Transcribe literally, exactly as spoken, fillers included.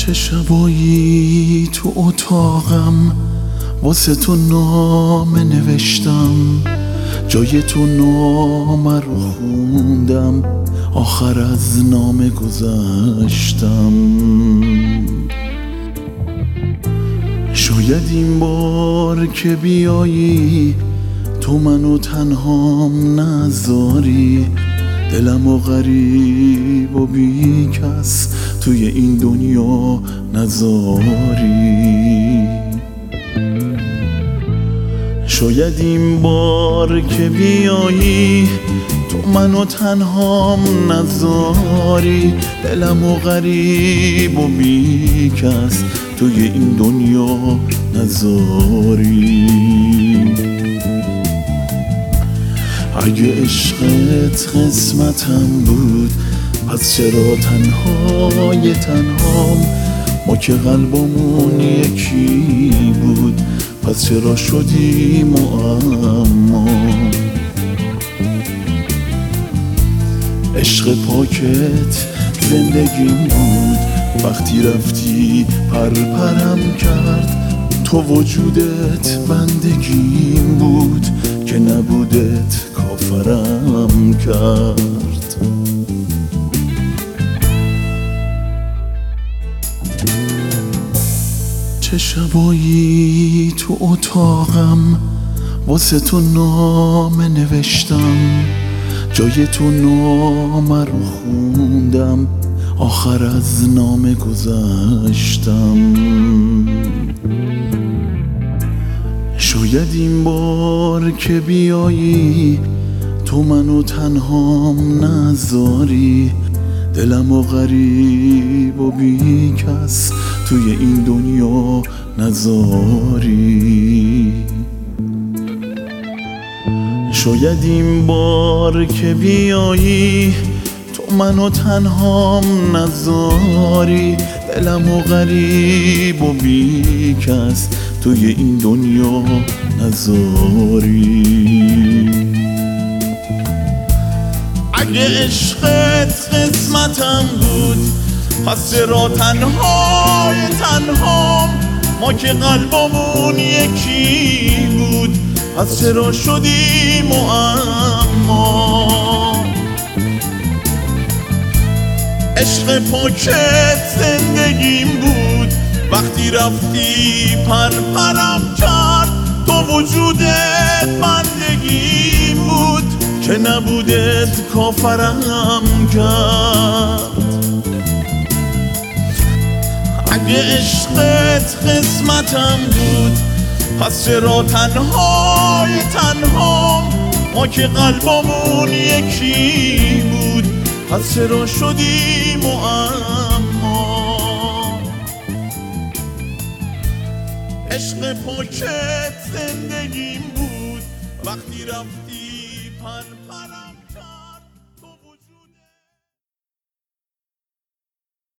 چه شبایی تو اتاقم واسه تو نامه نوشتم، جای تو نامه رو خوندم، آخر از نامه گذشتم. شاید این بار که بیایی تو منو تنهام نذاری، دلم و غریب و بی کس توی این دنیا نذاری. شاید این بار که بیایی تو منو تنهام نذاری، دلم و غریب و بی کس توی این دنیا نذاری. اگه عشقت قسمتم بود پس چرا تنهای تنهام؟ ما که قلبمون یکی بود پس چرا شدی معما؟ عشق پاکت زندگیم بود، وقتی رفتی پر پرم کرد. تو وجودت بندگیم بود که نبودت کافرم کرد. چه شبایی تو اتاقم واسه تو نامه نوشتم، جای تو نامه رو خوندم، آخر از نامه گذشتم. شاید این بار که بیایی تو منو تنهام نذاری، دلم و غریب و بی کس توی این دنیا نذاری. شاید این بار که بیایی تو منو تنهام نذاری، دلم و غریب و بی کس توی این دنیا نذاری. اگه عشقت قسمتم بود پس چرا تنهای تنهام؟ ما که قلبمون یکی بود پس چرا شدی معما؟ عشق پاکت زندگیم بود، وقتی رفتی پر پرم کرد. تو وجودت بندگیم بود که نبودت کافرم کرد. اگه عشقت قسمتم بود پس چرا تنهای تنهام؟ ما که قلبمون یکی بود پس چرا شدی معما؟ عشق پاکت زندگیم بود، وقتی رفتی پر پر